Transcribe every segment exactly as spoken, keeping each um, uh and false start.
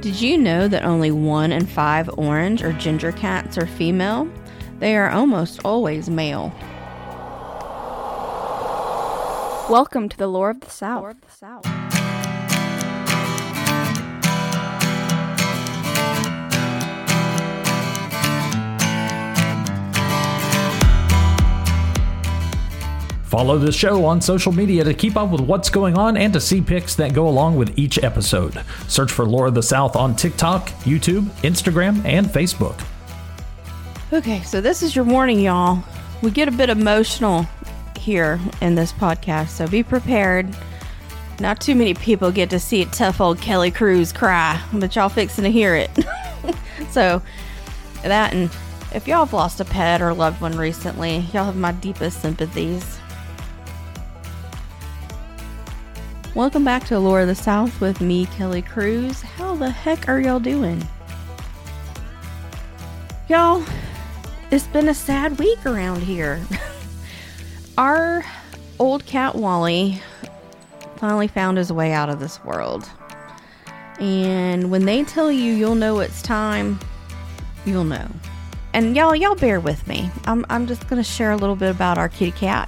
Did you know that only one in five orange or ginger cats are female? They are almost always male. Welcome to the Lore of the South. Lore of the South. Follow the show on social media to keep up with what's going on and to see pics that go along with each episode. Search for Lore of the South on TikTok, YouTube, Instagram, and Facebook. Okay, so this is your warning, y'all. We get a bit emotional here in this podcast, so be prepared. Not too many people get to see tough old Kelly Cruz cry, but y'all fixing to hear it. So, that, and if y'all have lost a pet or loved one recently, y'all have my deepest sympathies. Welcome back to Lore of the South with me, Kelly Cruz. How the heck are y'all doing? Y'all, it's been a sad week around here. Our old cat Wally finally found his way out of this world. And when they tell you you'll know it's time, you'll know. And y'all, y'all bear with me. I'm, I'm just going to share a little bit about our kitty cat.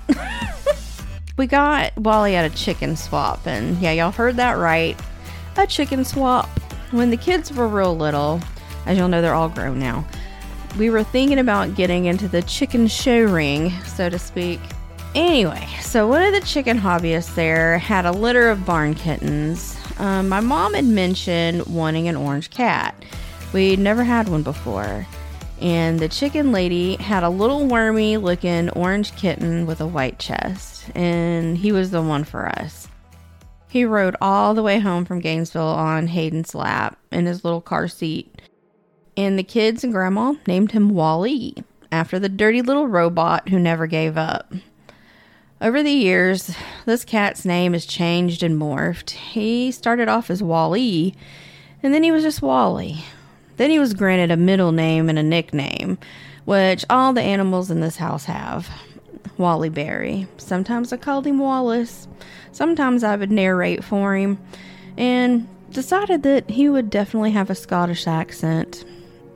We got Wally at a chicken swap, and yeah, y'all heard that right. A chicken swap. When the kids were real little, as you'll know, they're all grown now, we were thinking about getting into the chicken show ring, so to speak. Anyway, so one of the chicken hobbyists there had a litter of barn kittens. Um, my mom had mentioned wanting an orange cat. We'd never had one before. And the chicken lady had a little wormy looking orange kitten with a white chest, and he was the one for us. He rode all the way home from Gainesville on Hayden's lap in his little car seat, and the kids and grandma named him Wally after the dirty little robot who never gave up. Over the years, this cat's name has changed and morphed. He started off as Wally, and then he was just Wally. Then he was granted a middle name and a nickname, which all the animals in this house have. Wally Berry. Sometimes I called him Wallace. Sometimes I would narrate for him, and decided that he would definitely have a Scottish accent.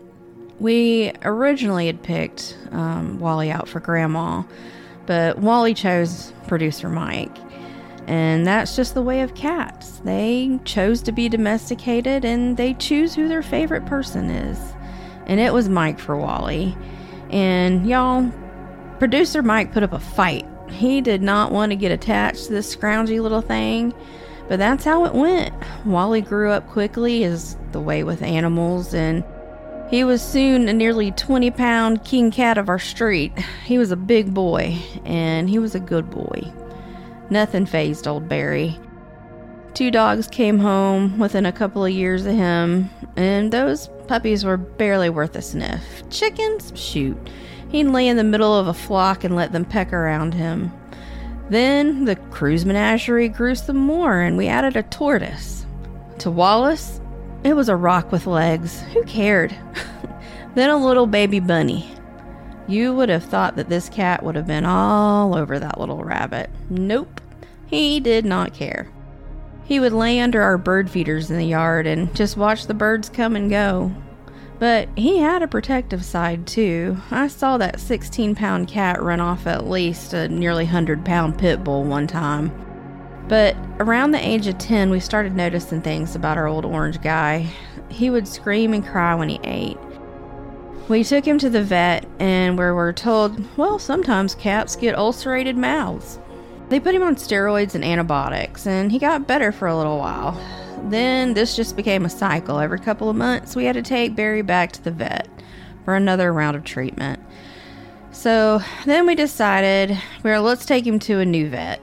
We originally had picked um, Wally out for Grandma, but Wally chose producer Mike. And that's just the way of cats. They chose to be domesticated, and they choose who their favorite person is. And it was Mike for Wally. And y'all, producer Mike put up a fight. He did not want to get attached to this scroungy little thing, but that's how it went. Wally grew up quickly, is the way with animals, and he was soon a nearly twenty pound king cat of our street. He was a big boy, and he was a good boy. Nothing fazed old Barry. Two dogs came home within a couple of years of him, and those puppies were barely worth a sniff. Chickens? Shoot. He'd lay in the middle of a flock and let them peck around him. Then the Cruz menagerie grew some more, and we added a tortoise. To Wallace, it was a rock with legs. Who cared? Then a little baby bunny. You would have thought that this cat would have been all over that little rabbit. Nope. He did not care. He would lay under our bird feeders in the yard and just watch the birds come and go. But he had a protective side too. I saw that sixteen pound cat run off at least a nearly one hundred pound pit bull one time. But around the age of ten, we started noticing things about our old orange guy. He would scream and cry when he ate. We took him to the vet, and we were told, well, sometimes cats get ulcerated mouths. They put him on steroids and antibiotics, and he got better for a little while. Then this just became a cycle. Every couple of months, we had to take Barry back to the vet for another round of treatment. So then we decided, well, let's take him to a new vet.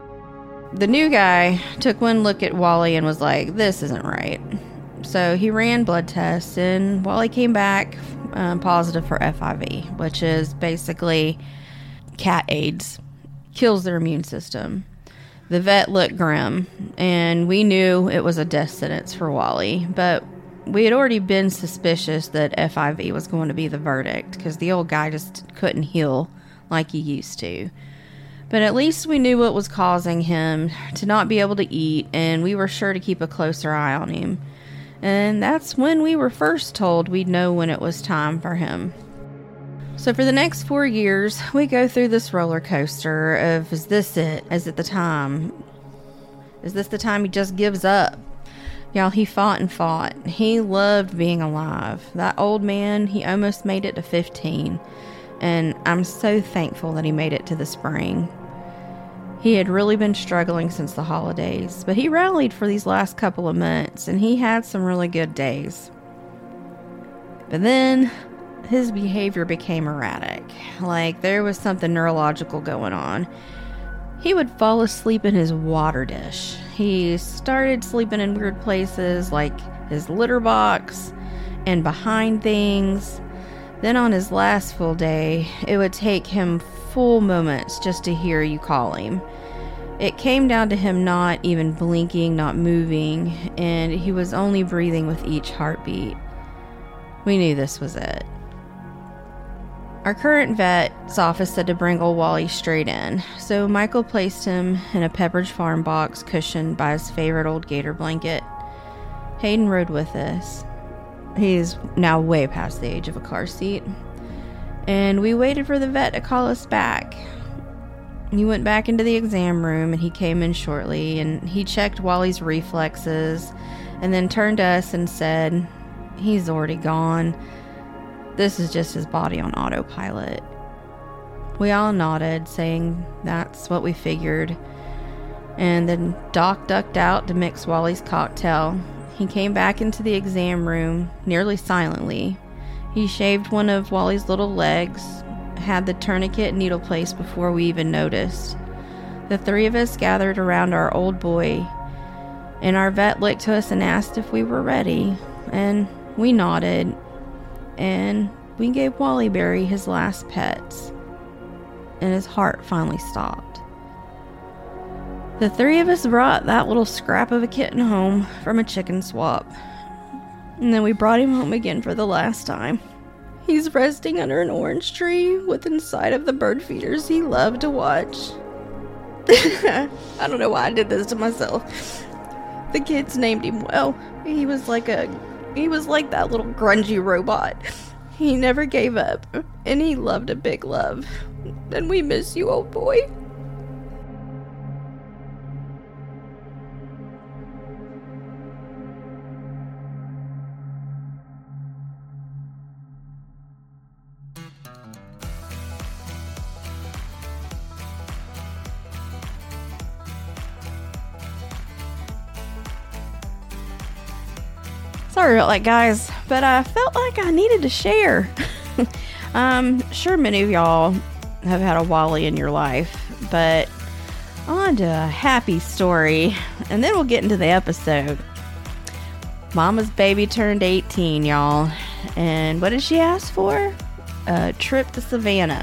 The new guy took one look at Wally and was like, this isn't right. So he ran blood tests, and Wally came back um, positive for F I V, which is basically cat AIDS. Kills their immune system. The vet looked grim, and we knew it was a death sentence for Wally, but we had already been suspicious that F I V was going to be the verdict, because the old guy just couldn't heal like he used to. But at least we knew what was causing him to not be able to eat, and we were sure to keep a closer eye on him. And that's when we were first told we'd know when it was time for him. So for the next four years, we go through this roller coaster of, is this it? Is it the time? Is this the time he just gives up? Y'all, he fought and fought. He loved being alive. That old man, he almost made it to fifteen. And I'm so thankful that he made it to the spring. He had really been struggling since the holidays, but he rallied for these last couple of months, and he had some really good days. But then his behavior became erratic. Like there was something neurological going on. He would fall asleep in his water dish. He started sleeping in weird places like his litter box and behind things. Then on his last full day, it would take him full moments just to hear you call him. It came down to him not even blinking, not moving, and he was only breathing with each heartbeat. We knew this was it. Our current vet's office said to bring old Wally straight in, so Michael placed him in a Pepperidge Farm box cushioned by his favorite old gator blanket. Hayden rode with us. He's now way past the age of a car seat. And we waited for the vet to call us back. He went back into the exam room and he came in shortly and he checked Wally's reflexes and then turned to us and said, "He's already gone. This is just his body on autopilot." We all nodded, saying that's what we figured. And then Doc ducked out to mix Wally's cocktail. He came back into the exam room, nearly silently. He shaved one of Wally's little legs, had the tourniquet needle placed before we even noticed. The three of us gathered around our old boy, and our vet looked to us and asked if we were ready, and we nodded. And we gave Wally Berry his last pets, and his heart finally stopped. The three of us brought that little scrap of a kitten home from a chicken swap, and then we brought him home again for the last time. He's resting under an orange tree with inside of the bird feeders he loved to watch. I don't know why I did this to myself. The kids named him well. He was like a He was like that little grungy robot. He never gave up, and he loved a big love. And we miss you, old boy. Sorry about that, guys, but I felt like I needed to share. I'm sure many of y'all have had a Wally in your life, but on to a happy story, and then we'll get into the episode. Mama's baby turned eighteen, y'all, and what did she ask for? A trip to Savannah.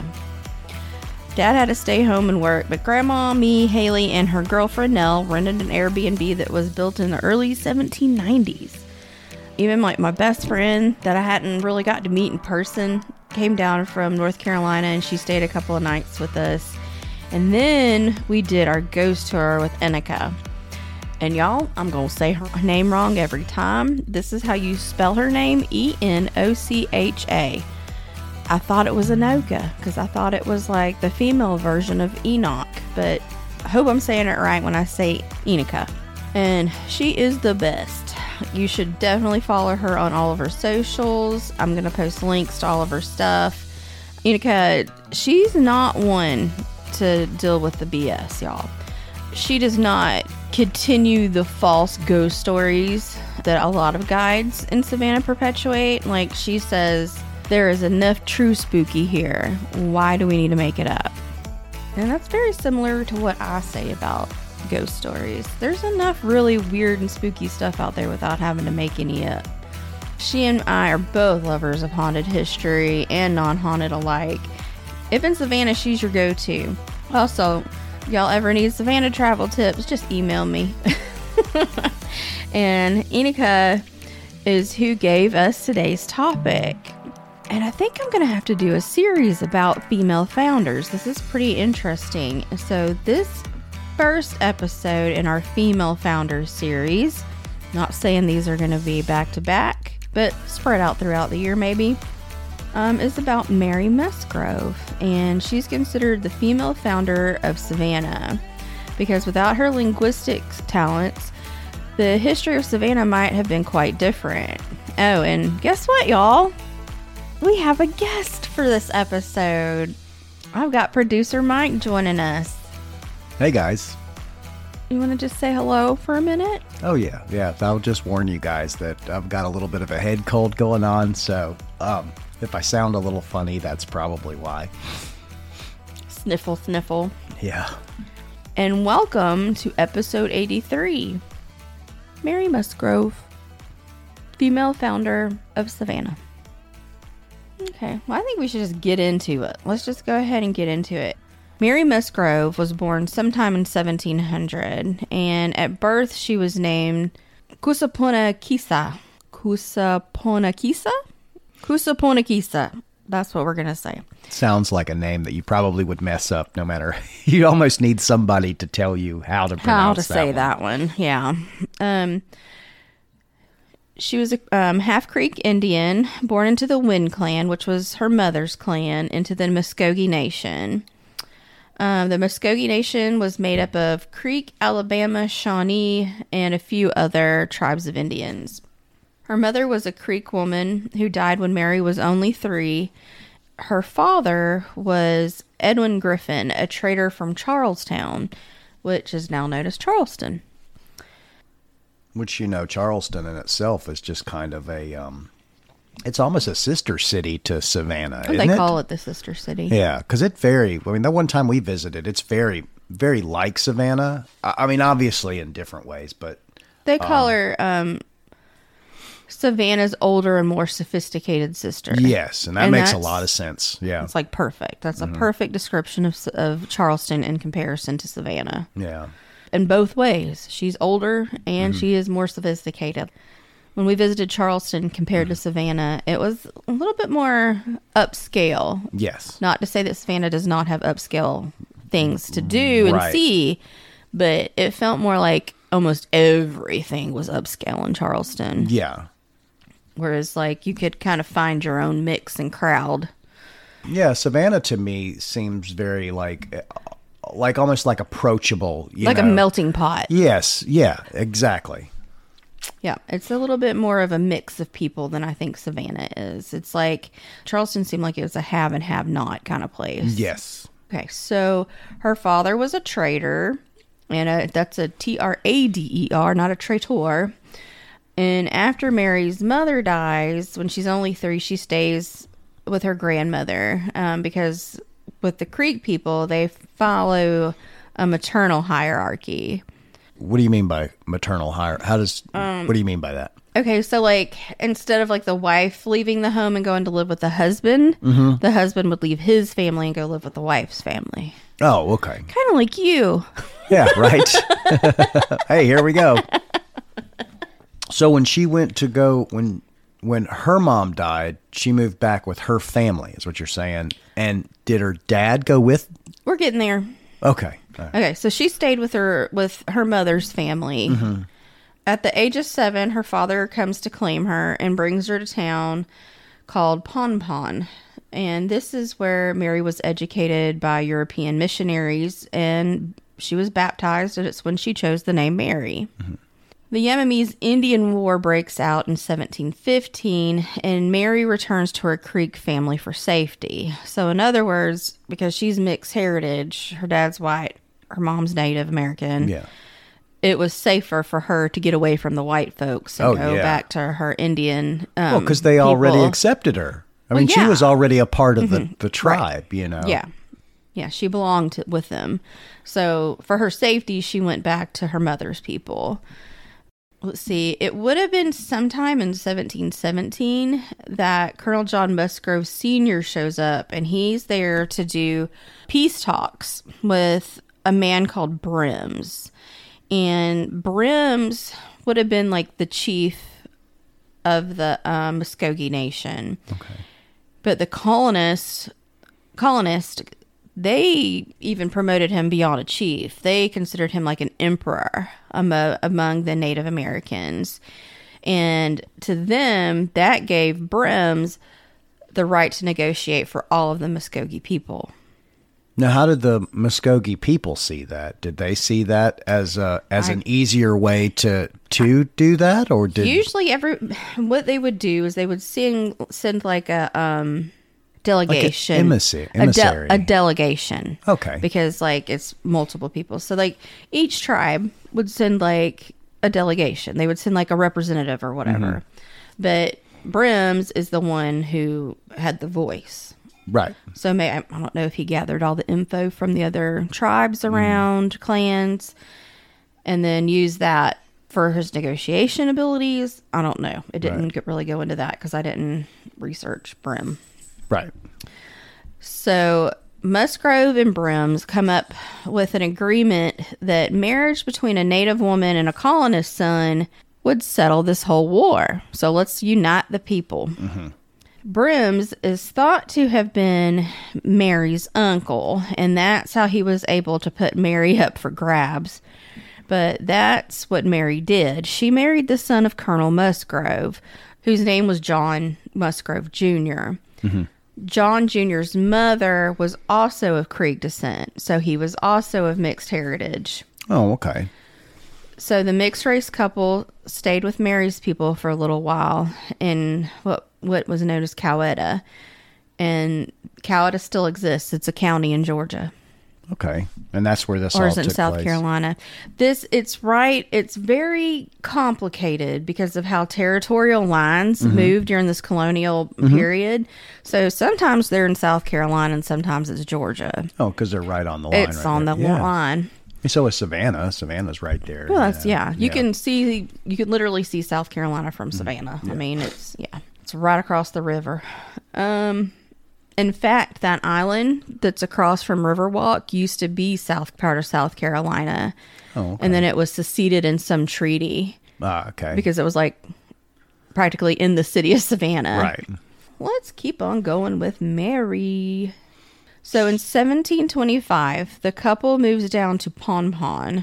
Dad had to stay home and work, but Grandma, me, Haley, and her girlfriend Nell rented an Airbnb that was built in the early seventeen nineties. Even like my best friend that I hadn't really got to meet in person came down from North Carolina, and she stayed a couple of nights with us. And then we did our ghost tour with Enika. And y'all, I'm going to say her name wrong every time. This is how you spell her name, E N O C H A. I thought it was Enocha because I thought it was like the female version of Enoch, but I hope I'm saying it right when I say Enika. And she is the best. You should definitely follow her on all of her socials. I'm going to post links to all of her stuff. Enika, she's not one to deal with the B S, y'all. She does not continue the false ghost stories that a lot of guides in Savannah perpetuate. Like, she says, there is enough true spooky here. Why do we need to make it up? And that's very similar to what I say about ghost stories. There's enough really weird and spooky stuff out there without having to make any up. She and I are both lovers of haunted history and non-haunted alike. If in Savannah, she's your go-to. Also, y'all ever need Savannah travel tips, just email me. And Enika is who gave us today's topic. And I think I'm going to have to do a series about female founders. This is pretty interesting. So this first episode in our female founders series, Not saying these are going to be back to back, but spread out throughout the year maybe. Um, is about Mary Musgrove, and she's considered the female founder of Savannah because without her linguistics talents, the history of Savannah might have been quite different. Oh, and guess what, y'all? We have a guest for this episode. I've got producer Mike joining us. Hey, guys. You want to just say hello for a minute? Oh, yeah. Yeah, I'll just warn you guys that I've got a little bit of a head cold going on, so um, if I sound a little funny, that's probably why. Sniffle, sniffle. Yeah. And welcome to episode eighty-three. Mary Musgrove, female founder of Savannah. Okay, well, I think we should just get into it. Let's just go ahead and get into it. Mary Musgrove was born sometime in seventeen hundred, and at birth she was named Kusaponakisa. Kusaponakisa? Kusaponakisa. That's what we're going to say. Sounds like a name that you probably would mess up no matter. You almost need somebody to tell you how to pronounce How to that say one. that one, yeah. Um, she was a um, half Creek Indian, born into the Wind clan, which was her mother's clan, into the Muskogee Nation. Um, the Muskogee Nation was made up of Creek, Alabama, Shawnee, and a few other tribes of Indians. Her mother was a Creek woman who died when Mary was only three. Her father was Edwin Griffin, a trader from Charlestown, which is now known as Charleston. Which, you know, Charleston in itself is just kind of a, um, it's almost a sister city to Savannah, isn't They it? call it the sister city. Yeah, because it very, I mean, the one time we visited, it's very, very like Savannah. I, I mean, obviously in different ways, but... They call um, her um, Savannah's older and more sophisticated sister. Yes, and that And makes a that's- lot of sense. Yeah. It's like perfect. That's a perfect description of, of Charleston in comparison to Savannah. Yeah. In both ways. She's older and she is more sophisticated. When we visited Charleston compared to Savannah, it was a little bit more upscale. Yes. Not to say that Savannah does not have upscale things to do and Right. see, but it felt more like almost everything was upscale in Charleston. Yeah. Whereas, like, you could kind of find your own mix and crowd. Yeah, Savannah to me seems very like, uh, like almost like approachable. You Like a know? melting pot. Yes. Yeah. Exactly. Yeah, it's a little bit more of a mix of people than I think Savannah is. It's like Charleston seemed like it was a have and have not kind of place. Yes. Okay, so her father was a trader, and a, that's a T R A D E R, not a traitor. And after Mary's mother dies, when she's only three, she stays with her grandmother um, because with the Creek people, they follow a maternal hierarchy. What do you mean by maternal hire? How does, Um, what do you mean by that? Okay, so like instead of like the wife leaving the home and going to live with the husband, Mm-hmm. the husband would leave his family and go live with the wife's family. Oh, okay. Kind of like you. Yeah, right. Hey, here we go. So when she went to go, when when her mom died, she moved back with her family, is what you're saying. And did her dad go with? We're getting there. Okay. All right. Okay, so she stayed with her with her mother's family. Mm-hmm. At the age of seven, her father comes to claim her and brings her to town called Pompon. And this is where Mary was educated by European missionaries, and she was baptized, and it's when she chose the name Mary. Mm-hmm. The Yemeese Indian War breaks out in seventeen fifteen, and Mary returns to her Creek family for safety. So in other words, because she's mixed heritage, her dad's white, her mom's Native American, Yeah. it was safer for her to get away from the white folks and Oh, go yeah. back to her Indian um, Well, because they already people. accepted her. I Well, mean, she yeah. was already a part of the, the tribe, you know. Yeah. Yeah, she belonged to, with them. So for her safety, she went back to her mother's people. Let's see. It would have been sometime in seventeen seventeen that Colonel John Musgrove Senior shows up, and he's there to do peace talks with a man called Brims. And Brims would have been like the chief of the um, Muskogee Nation. Okay. But the colonists, colonists they even promoted him beyond a chief. They considered him like an emperor amo- among the Native Americans. And to them, that gave Brims the right to negotiate for all of the Muskogee people. Now, how did the Muskogee people see that? Did they see that as a, as I, an easier way to to do that, or did usually every what they would do is they would send send like a um delegation, like an emissary, a, de- a delegation? Okay, because like it's multiple people, so like each tribe would send like a delegation. They would send like a representative or whatever, mm-hmm. but Brims is the one who had the voice. Right. So may, I don't know if he gathered all the info from the other tribes around, mm. clans, and then used that for his negotiation abilities. I don't know. It didn't right. get, really go into that because I didn't research Brim. Right. So Musgrove and Brims come up with an agreement that marriage between a native woman and a colonist son would settle this whole war. So let's unite the people. Mm-hmm. Brims is thought to have been Mary's uncle, and that's how he was able to put Mary up for grabs. But that's what Mary did. She married the son of Colonel Musgrove, whose name was John Musgrove Junior Mm-hmm. John Junior's mother was also of Creek descent, so he was also of mixed heritage. Oh, okay. So the mixed race couple stayed with Mary's people for a little while in what what was known as Coweta. And Coweta still exists. It's a county in Georgia. Okay. And that's where this or all is it took in South place. Carolina. This, it's right. It's very complicated because of how territorial lines mm-hmm. moved during this colonial mm-hmm. period. So sometimes they're in South Carolina and sometimes it's Georgia. Oh, because they're right on the line. It's right on there. the yeah. line. So is Savannah. Savannah's right there. Well, that's, yeah. You yeah. can see, you can literally see South Carolina from Savannah. Yeah. I mean, it's, yeah, it's right across the river. Um, in fact, that island that's across from Riverwalk used to be South part of South Carolina. Oh, okay. And then it was seceded in some treaty. Ah, okay. Because it was like practically in the city of Savannah. Right. Let's keep on going with Mary. So in seventeen twenty-five, the couple moves down to Pompon,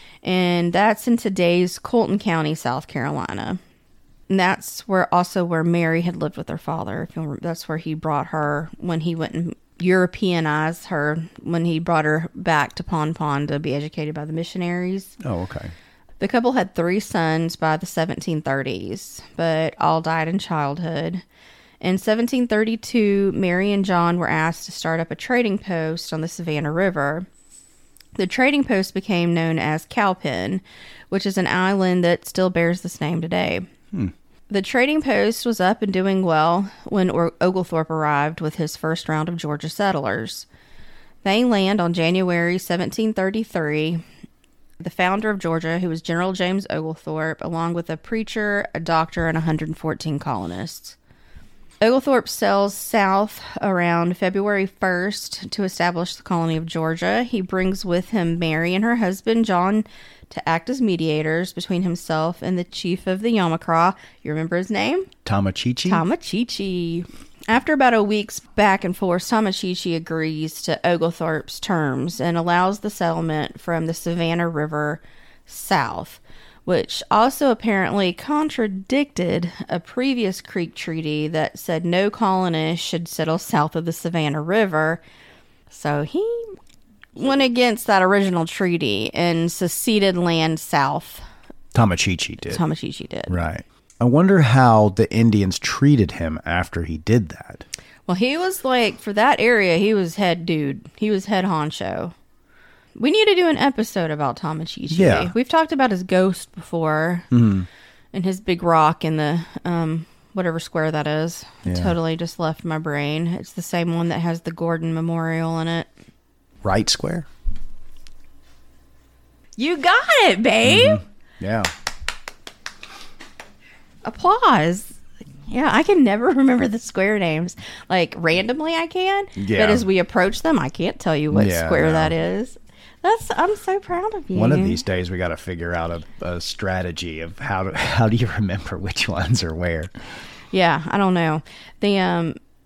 and that's in today's Colton County, South Carolina. And that's where also where Mary had lived with her father. If you'll, that's where he brought her when he went and Europeanized her, when he brought her back to Pompon to be educated by the missionaries. Oh, okay. The couple had three sons by the seventeen thirties, but all died in childhood. In seventeen thirty-two, Mary and John were asked to start up a trading post on the Savannah River. The trading post became known as Cowpen, which is an island that still bears this name today. Hmm. The trading post was up and doing well when o- Oglethorpe arrived with his first round of Georgia settlers. They land on January seventeen thirty-three. The founder of Georgia, who was General James Oglethorpe, along with a preacher, a doctor, and one hundred fourteen colonists. Oglethorpe sails south around February first to establish the colony of Georgia. He brings with him Mary and her husband, John, to act as mediators between himself and the chief of the Yamacraw. You remember his name? Tamachichi? Tamachichi. After about a week's back and forth, Tamachichi agrees to Oglethorpe's terms and allows the settlement from the Savannah River south, which also apparently contradicted a previous Creek treaty that said no colonists should settle south of the Savannah River. So he went against that original treaty and seceded land south. Tamachichi did. Tamachichi did. Right. I wonder how the Indians treated him after he did that. Well, he was like, for that area, he was head dude. He was head honcho. We need to do an episode about Tamachichi. Yeah. We've talked about his ghost before. Mm-hmm. And his big rock in the, um, whatever square that is. Yeah. Totally just left my brain. It's the same one that has the Gordon Memorial in it. Wright Square? You got it, babe! Mm-hmm. Yeah. Applause. Yeah, I can never remember the square names. Like, randomly I can. Yeah. But as we approach them, I can't tell you what yeah, square no. that is. That's. I'm so proud of you. One of these days, we got to figure out a, a strategy of how to, how do you remember which ones are where. Yeah, I don't know. The um,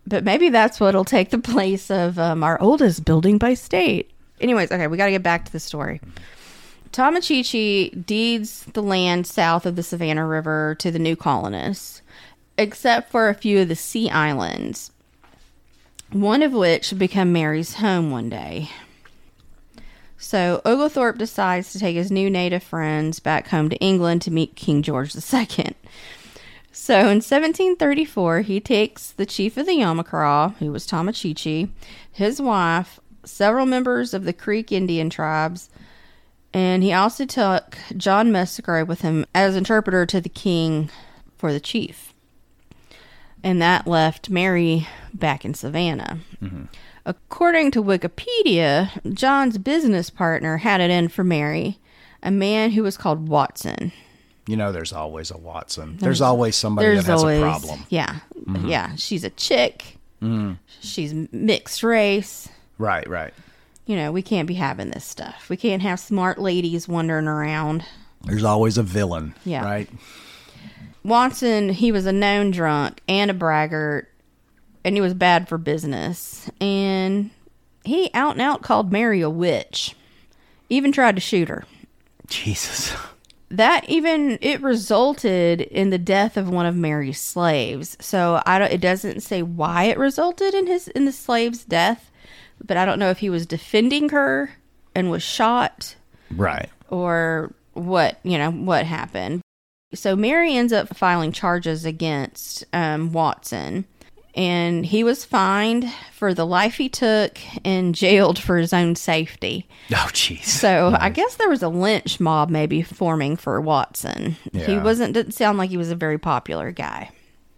But maybe that's what'll take the place of um, our oldest building by state. Anyways, okay, we got to get back to the story. Tomochichi deeds the land south of the Savannah River to the new colonists, except for a few of the sea islands, one of which would become Mary's home one day. So Oglethorpe decides to take his new native friends back home to England to meet King George the Second. So in seventeen thirty-four, he takes the chief of the Yamacraw, who was Tomochichi, his wife, several members of the Creek Indian tribes, and he also took John Musgrave with him as interpreter to the king for the chief. And that left Mary back in Savannah. Mm-hmm. According to Wikipedia, John's business partner had it in for Mary, a man who was called Watson. You know, there's always a Watson. There's, there's always somebody that has always, a problem. Yeah. Mm-hmm. Yeah. She's a chick. Mm-hmm. She's mixed race. Right, right. You know, we can't be having this stuff. We can't have smart ladies wandering around. There's always a villain. Yeah. Right? Watson, he was a known drunk and a braggart, and he was bad for business. And he out and out called Mary a witch. Even tried to shoot her. Jesus. That even, it resulted in the death of one of Mary's slaves. So I don't, it doesn't say why it resulted in his, in the slave's death, but I don't know if he was defending her and was shot. Right. Or what, you know, what happened. So Mary ends up filing charges against um, Watson, and he was fined for the life he took and jailed for his own safety. Oh, jeez. So nice. I guess there was a lynch mob maybe forming for Watson. Yeah. He wasn't, didn't sound like he was a very popular guy.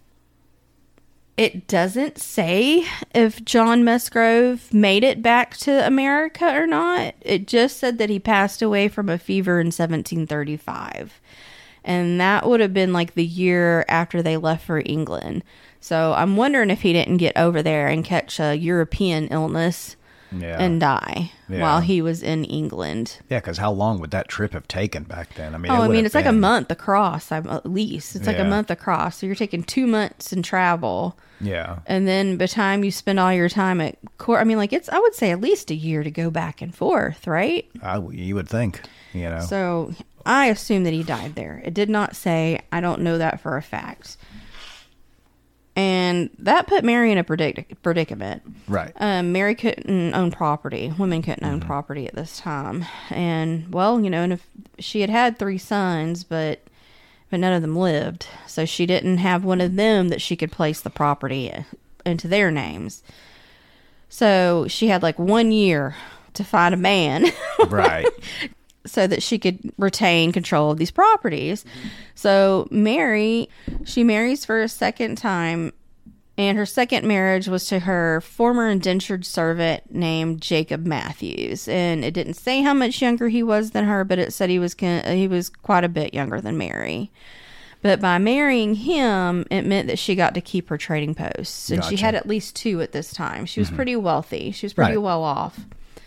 It doesn't say if John Musgrave made it back to America or not. It just said that he passed away from a fever in seventeen thirty-five. And that would have been like the year after they left for England. So I'm wondering if he didn't get over there and catch a European illness yeah. and die yeah. while he was in England. Yeah, because how long would that trip have taken back then? I mean, oh, I mean, it's been... like a month across, at least. It's yeah. like a month across. So you're taking two months in travel. Yeah. And then by the time you spend all your time at court, I mean, like, it's, I would say at least a year to go back and forth, right? I, you would think, you know. So I assume that he died there. It did not say. I don't know that for a fact. And that put Mary in a predic- predicament. Right. Um, Mary couldn't own property. Women couldn't own mm-hmm. property at this time. And, well, you know, and if she had had three sons, but but none of them lived. So she didn't have one of them that she could place the property into their names. So she had like one year to find a man. Right. So that she could retain control of these properties. Mm-hmm. So Mary, she marries for a second time, and her second marriage was to her former indentured servant named Jacob Matthews. And it didn't say how much younger he was than her, but it said he was he was quite a bit younger than Mary. But by marrying him, it meant that she got to keep her trading posts. And gotcha. She had at least two at this time. She was mm-hmm. pretty wealthy. She was pretty right. well off.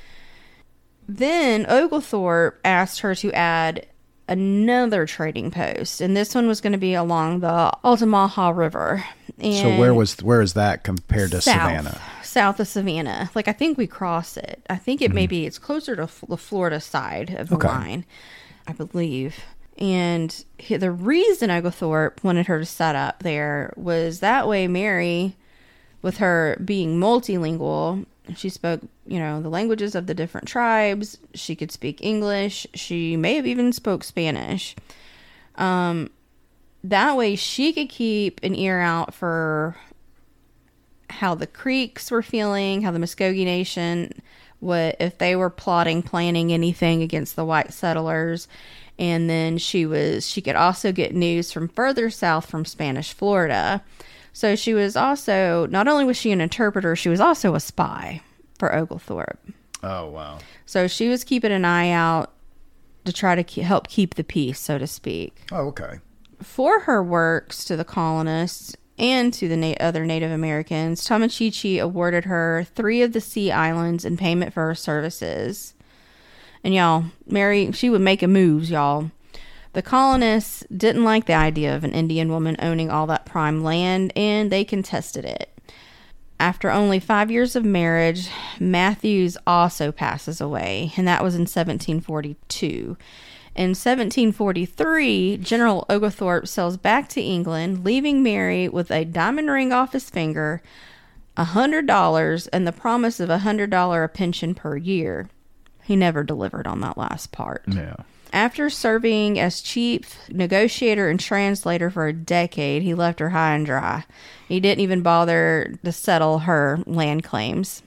Then Oglethorpe asked her to add another trading post, and this one was going to be along the Altamaha River. And so where was where is that compared to south, Savannah? South of Savannah. Like, I think we cross it. I think it mm-hmm. maybe it's closer to the Florida side of the okay. line, I believe. And he, the reason Oglethorpe wanted her to set up there was that way Mary, with her being multilingual, she spoke, you know, the languages of the different tribes. She could speak English. She may have even spoke Spanish. Um, that way she could keep an ear out for how the Creeks were feeling, how the Muskogee Nation, what if they were plotting, planning anything against the white settlers. And then she was, she could also get news from further south from Spanish Florida. So she was also, not only was she an interpreter, she was also a spy for Oglethorpe. Oh, wow. So she was keeping an eye out to try to ke- help keep the peace, so to speak. Oh, okay. For her works to the colonists and to the na- other Native Americans, Tomochichi awarded her three of the sea islands in payment for her services. And y'all, Mary, she would make moves, y'all. The colonists didn't like the idea of an Indian woman owning all that prime land, and they contested it. after only five years of marriage, Matthews also passes away, and that was in seventeen forty-two. In seventeen forty-three, General Oglethorpe sails back to England, leaving Mary with a diamond ring off his finger, one hundred dollars, and the promise of one hundred dollars a pension per year. He never delivered on that last part. Yeah. After serving as chief negotiator and translator for a decade, he left her high and dry. He didn't even bother to settle her land claims.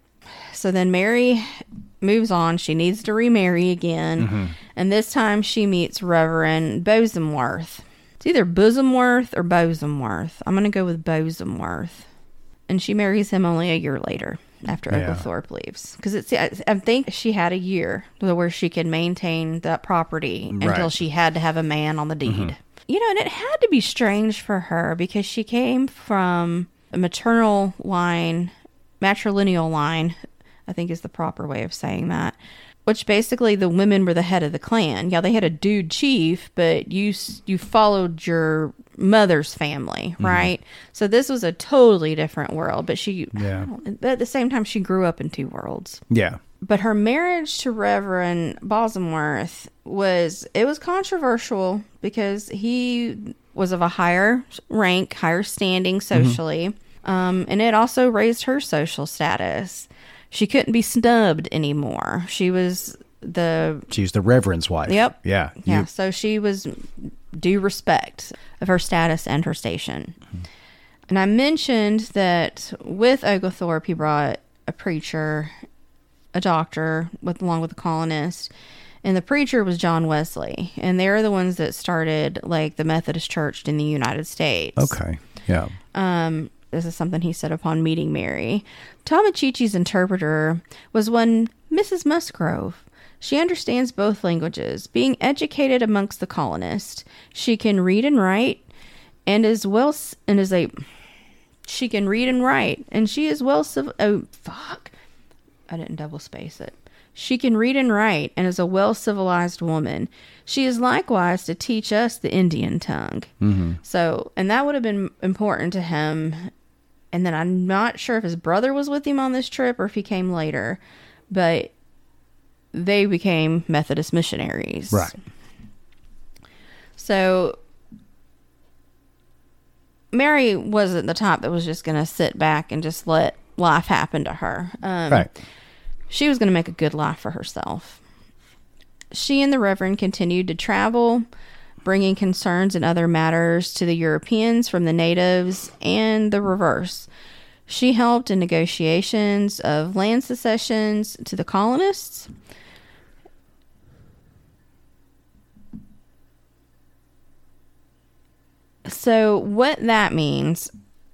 So then Mary moves on. She needs to remarry again. Mm-hmm. And this time she meets Reverend Bosomworth. It's either Bosomworth or Bosomworth. I'm going to go with Bosomworth. And she marries him only a year later, after Yeah. Oglethorpe leaves. Because it's, I I think she had a year where she could maintain that property Right. until she had to have a man on the deed. Mm-hmm. You know, and it had to be strange for her because she came from a maternal line, matrilineal line, I think is the proper way of saying that, which basically the women were the head of the clan. Yeah, they had a dude chief, but you s- you followed your mother's family, right? So this was a totally different world, but she, Yeah. but at the same time, she grew up in two worlds. Yeah. But her marriage to Reverend Bosomworth was, it was controversial because he was of a higher rank, higher standing socially, um, and it also raised her social status. She couldn't be snubbed anymore. She was the She's the Reverend's wife. Yep. Yeah. Yeah, You- so she was due respect of her status and her station. Mm-hmm. And I mentioned that with Oglethorpe, he brought a preacher, a doctor, with along with a colonist, and the preacher was John Wesley. And they're the ones that started, like, the Methodist Church in the United States. Okay. Yeah. Um, this is something he said upon meeting Mary. Tomochichi's interpreter was one Missus Musgrove. She understands both languages. Being educated amongst the colonists, she can read and write, and is well s- and is a she can read and write, and she is well civ- oh fuck, I didn't double space it. She can read and write, and is a well civilized woman. She is likewise to teach us the Indian tongue. Mm-hmm. So, and that would have been important to him. And then I'm not sure if his brother was with him on this trip or if he came later, but they became Methodist missionaries. Right. So Mary wasn't the type that was just going to sit back and just let life happen to her. Um, Right. She was going to make a good life for herself. She and the Reverend continued to travel, bringing concerns and other matters to the Europeans from the natives and the reverse. She helped in negotiations of land secessions to the colonists. So what that means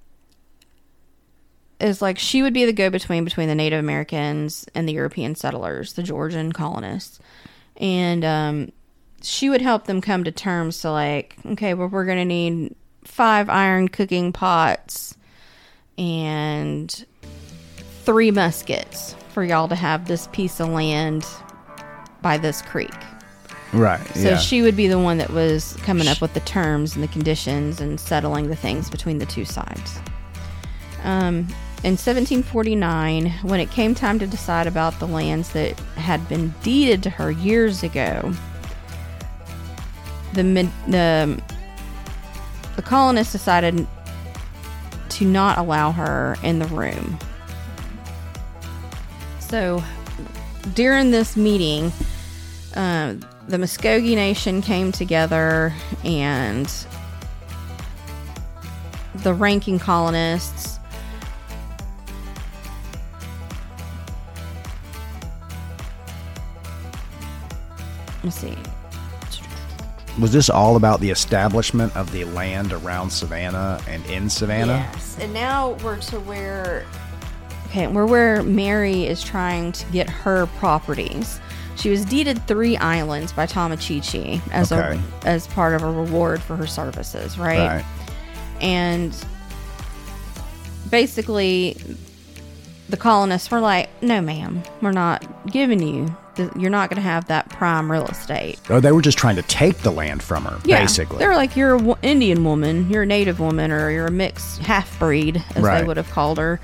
is, like, she would be the go-between between the Native Americans and the European settlers, the Georgian colonists. And um, she would help them come to terms to, like, okay, well, we're going to need five iron cooking pots and three muskets for y'all to have this piece of land by this creek. Right. So yeah. she would be the one that was coming up with the terms and the conditions and settling the things between the two sides. Um, in seventeen forty-nine, when it came time to decide about the lands that had been deeded to her years ago, the mid, the the colonists decided to not allow her in the room. So during this meeting, uh, the Muskogee Nation came together, and the ranking colonists let's see. Was this all about the establishment of the land around Savannah and in Savannah? Yes, and now we're to where, okay, we're where Mary is trying to get her properties. She was deeded three islands by Tomochichi as Okay. a as part of a reward for her services, right? Right. And basically, the colonists were like, "No, ma'am, we're not giving you. The, you're not going to have that prime real estate." Oh, they were just trying to take the land from her, Yeah, basically. they were like, "You're an Indian woman, you're a Native woman, or you're a mixed half breed," as Right. they would have called her.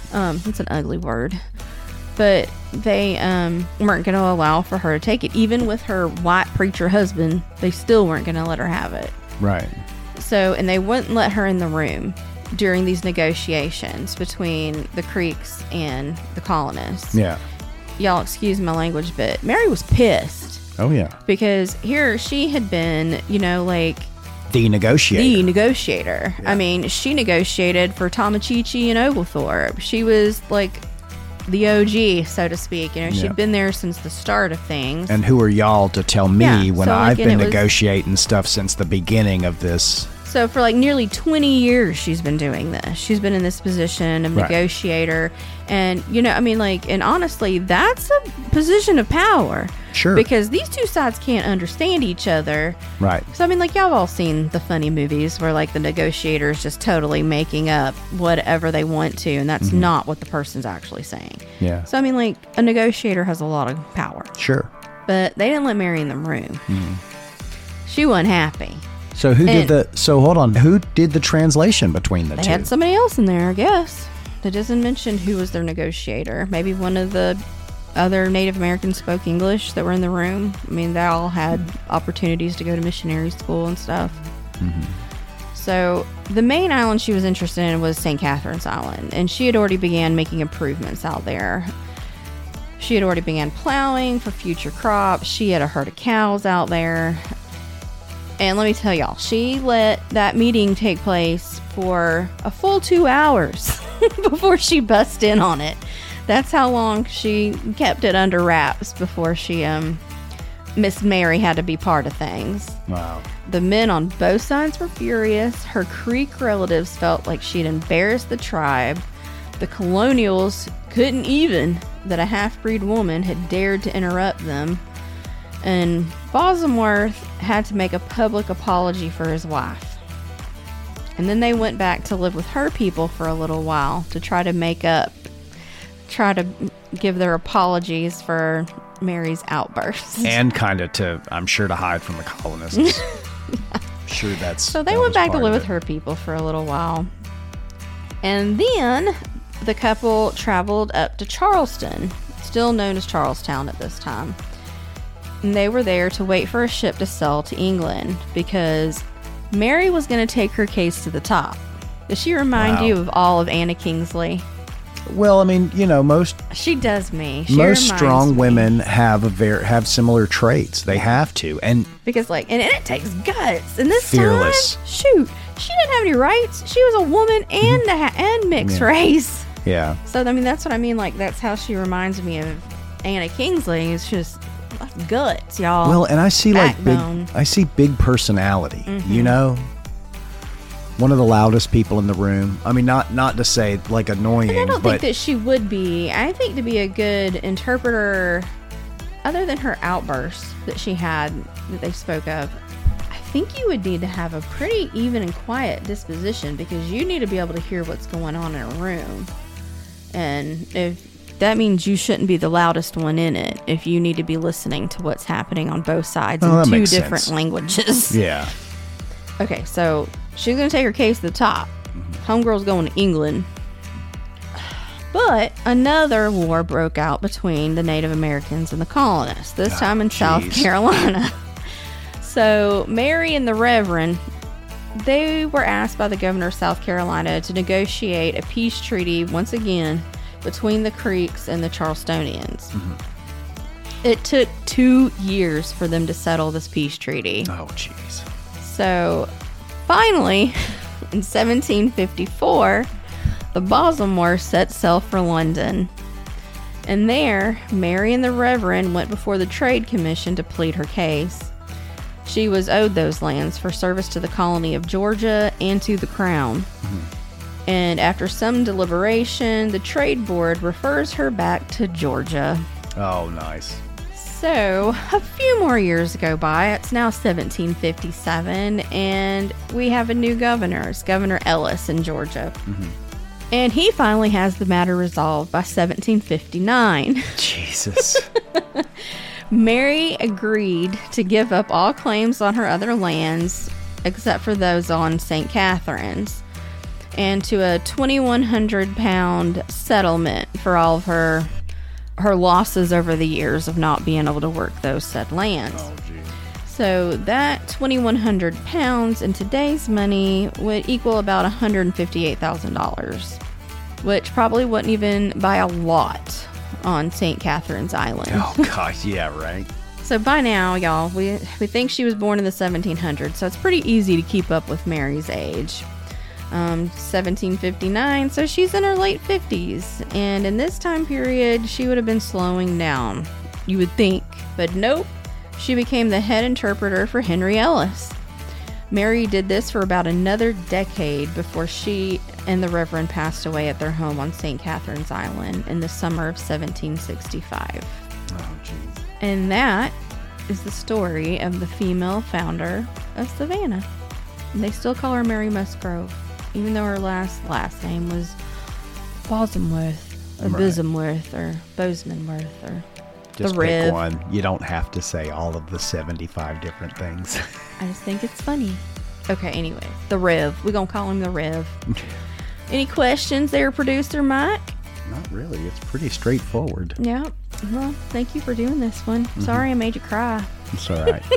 Um, it's an ugly word. But they um, weren't going to allow for her to take it. Even with her white preacher husband, they still weren't going to let her have it. Right. So, and they wouldn't let her in the room during these negotiations between the Creeks and the colonists. Yeah. Y'all excuse my language, but Mary was pissed. Oh, yeah. Because here she had been, you know, like... The negotiator. The negotiator. Yeah. I mean, she negotiated for Tomochichi and Oglethorpe. She was like the O G, so to speak. You know, she'd Yeah. been there since the start of things. And who are y'all to tell me Yeah, when so, like, I've and been it was- negotiating stuff since the beginning of this? So for like nearly twenty years, she's been doing this. She's been in this position of Right. negotiator. And, you know, I mean, like, and honestly, that's a position of power. Sure. Because these two sides can't understand each other. Right. So, I mean, like, y'all have all seen the funny movies where, like, the negotiator is just totally making up whatever they want to, and that's Mm-hmm. not what the person's actually saying. Yeah. So, I mean, like, a negotiator has a lot of power. Sure. But they didn't let Mary in the room. Mm. She wasn't happy. So who And- did the? So hold on. Who did the translation between the They two? had somebody else in there, I guess. That doesn't mention who was their negotiator. Maybe one of the other Native Americans spoke English that were in the room. I mean, they all had opportunities to go to missionary school and stuff. Mm-hmm. So the main island she was interested in was Saint Catherine's Island, and she had already began making improvements out there. She had already began plowing for future crops. She had a herd of cows out there. And let me tell y'all, she let that meeting take place for a full two hours before she bust in on it. That's how long she kept it under wraps before she, um, Miss Mary had to be part of things. Wow. The men on both sides were furious. Her Creek relatives felt like she'd embarrassed the tribe. The colonials couldn't even that a half-breed woman had dared to interrupt them. And Bosworth had to make a public apology for his wife. And then they went back to live with her people for a little while to try to make up, try to give their apologies for Mary's outbursts. And kind of to, I'm sure, to hide from the colonists. Sure, that's. So they that went was back to part live of with it. her people for a little while. And then the couple traveled up to Charleston, still known as Charlestown at this time. And they were there to wait for a ship to sail to England because Mary was going to take her case to the top. Does she remind Wow. you of all of Anna Kingsley? Well, I mean, you know, most She does me. She most reminds strong me. women have a ver- have similar traits. They have to, and Because, like, and it takes guts. And this Fearless. time, shoot, she didn't have any rights. She was a woman and a ha- and mixed Yeah. race. yeah, So, I mean, that's what I mean. Like, that's how she reminds me of Anna Kingsley. It's just guts, y'all. well, and I see like Backbone. big, I see big personality. Mm-hmm. You know, one of the loudest people in the room. I mean, not not to say like annoying, And I don't but think that she would be. I think to be a good interpreter, other than her outbursts that she had that they spoke of, I think you would need to have a pretty even and quiet disposition because you need to be able to hear what's going on in a room. And if that means you shouldn't be the loudest one in it, if you need to be listening to what's happening on both sides Oh, that in two makes different sense. languages. yeah, Okay, so she's going to take her case to the top. Homegirl's going to England. But another war broke out between the Native Americans and the colonists, this Oh, time in South jeez. Carolina. So Mary and the Reverend, they were asked by the governor of South Carolina to negotiate a peace treaty once again between the Creeks and the Charlestonians. It took two years for them to settle this peace treaty. oh jeez, So, finally, in seventeen fifty-four, the Bosworth set sail for London. And there, Mary and the Reverend went before the Trade Commission to plead her case. She was owed those lands for service to the colony of Georgia and to the Crown. And after some deliberation, the Trade Board refers her back to Georgia. oh nice. So, a few more years go by. It's now seventeen fifty-seven, and we have a new governor. It's Governor Ellis in Georgia. And he finally has the matter resolved by seventeen fifty-nine. Jesus. Mary agreed to give up all claims on her other lands, except for those on Saint Catherine's. and to a twenty-one hundred pound settlement for all of her her losses over the years of not being able to work those said lands. Oh, geez. So that twenty-one hundred pounds in today's money would equal about one hundred fifty-eight thousand dollars, which probably wouldn't even buy a lot on Saint Catherine's Island. Oh, gosh, yeah, right. So by now, y'all, we, we think she was born in the seventeen hundreds, so it's pretty easy to keep up with Mary's age. Um, seventeen fifty-nine, so she's in her late fifties, and in this time period, she would have been slowing down, you would think, but nope. She became the head interpreter for Henry Ellis. Mary did this for about another decade before she and the Reverend passed away at their home on Saint Catherine's Island in the summer of seventeen sixty-five. Oh, jeez. And that is the story of the female founder of Savannah. And they still call her Mary Musgrove, even though her last last name was Bosmworth, or Right. Bismworth, or Bozemanworth, or Just the pick Riv. one. You don't have to say all of the seventy-five different things. I just think it's funny. Okay, anyway, the Riv. We're going to call him the Riv. Any questions there, producer Mike? Not really. It's pretty straightforward. Yeah. Well, thank you for doing this one. Sorry I made you cry. It's all right.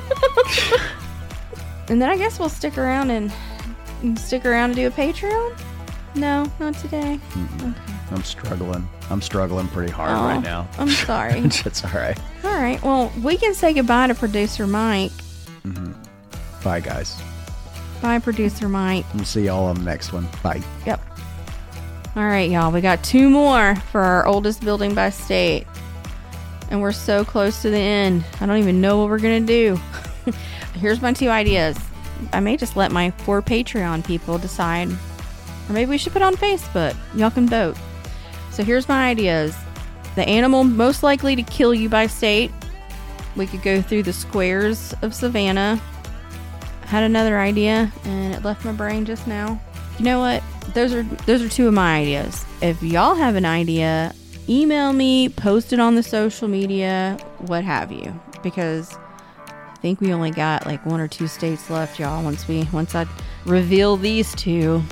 And then I guess we'll stick around and, and stick around to do a Patreon? No, not today. Okay. I'm struggling. I'm struggling pretty hard Oh, right now. I'm sorry. It's all right. All right. Well, we can say goodbye to producer Mike. Bye, guys. Bye, producer Mike. We'll see y'all on the next one. Bye. Yep. All right, y'all. We got two more for our oldest building by state. And we're so close to the end. I don't even know what we're going to do. Here's my two ideas. I may just let my four Patreon people decide. Or maybe we should put it on Facebook. Y'all can vote. So here's my ideas. The animal most likely to kill you by state. We could go through the squares of Savannah. Had another idea and it left my brain just now. You know what? Those are those are two of my ideas. If y'all have an idea, email me, post it on the social media, what have you. Because I think we only got like one or two states left, y'all, once we once I reveal these two.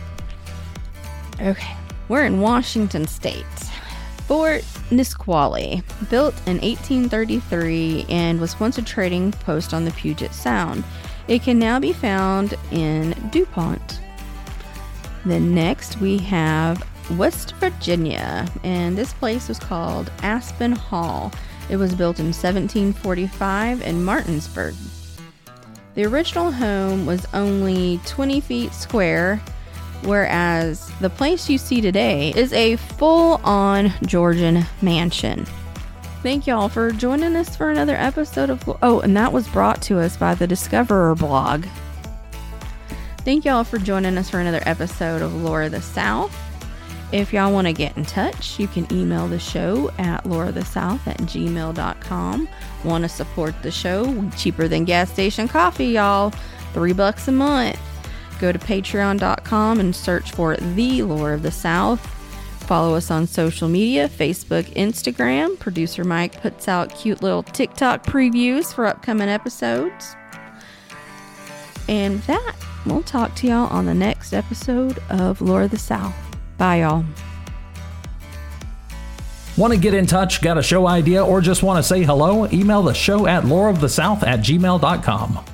Okay. We're in Washington State. Fort Nisqually, built in eighteen thirty-three and was once a trading post on the Puget Sound. It can now be found in DuPont. Then next we have West Virginia, and this place was called Aspen Hall. It was built in seventeen forty-five in Martinsburg. The original home was only twenty feet square, whereas the place you see today is a full-on Georgian mansion. Thank y'all for joining us for another episode of... Oh, and that was brought to us by the Discoverer blog. Thank y'all for joining us for another episode of Lore of the South. If y'all want to get in touch, you can email the show at loreofthesouth at gmail dot com. Want to support the show? Cheaper than gas station coffee, y'all. Three bucks a month. Go to patreon dot com and search for The Lore of the South. Follow us on social media, Facebook, Instagram. Producer Mike puts out cute little TikTok previews for upcoming episodes. And with that, we'll talk to y'all on the next episode of Lore of the South. Bye, y'all. Want to get in touch, got a show idea, or just want to say hello? Email the show at loreofthesouth at gmail dot com.